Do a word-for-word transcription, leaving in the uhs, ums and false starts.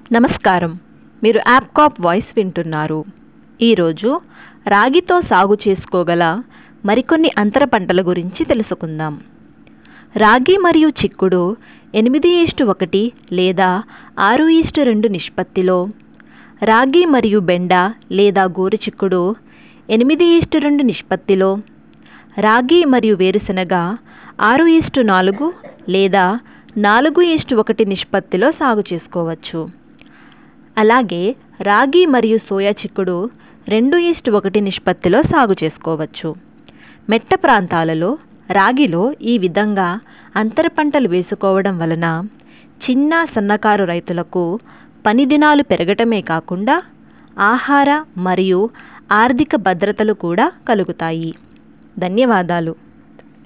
నమస్కారం. మీరు యాప్కాప్ వాయిస్ వింటున్నారు. ఈరోజు రాగితో సాగు చేసుకోగల మరికొన్ని అంతర పంటల గురించి తెలుసుకుందాం. రాగి మరియు చిక్కుడు ఎనిమిది ఈస్టు ఒకటి లేదా ఆరు ఈస్టు రెండు నిష్పత్తిలో, రాగి మరియు బెండ లేదా గోరుచిక్కుడు ఎనిమిది ఈస్టు రెండు నిష్పత్తిలో, రాగి మరియు వేరుశనగ ఆరు ఈస్టు నాలుగు లేదా నాలుగు ఈస్టు ఒకటి నిష్పత్తిలో సాగు చేసుకోవచ్చు. అలాగే రాగి మరియు సోయా చిక్కుడు రెండు ఈస్టు ఒకటి నిష్పత్తిలో సాగు చేసుకోవచ్చు. మెట్ట ప్రాంతాలలో రాగిలో ఈ విధంగా అంతర పంటలు వేసుకోవడం వలన చిన్న సన్నకారు రైతులకు పని దినాలు పెరగటమే కాకుండా ఆహార మరియు ఆర్థిక భద్రతలు కూడా కలుగుతాయి. ధన్యవాదాలు.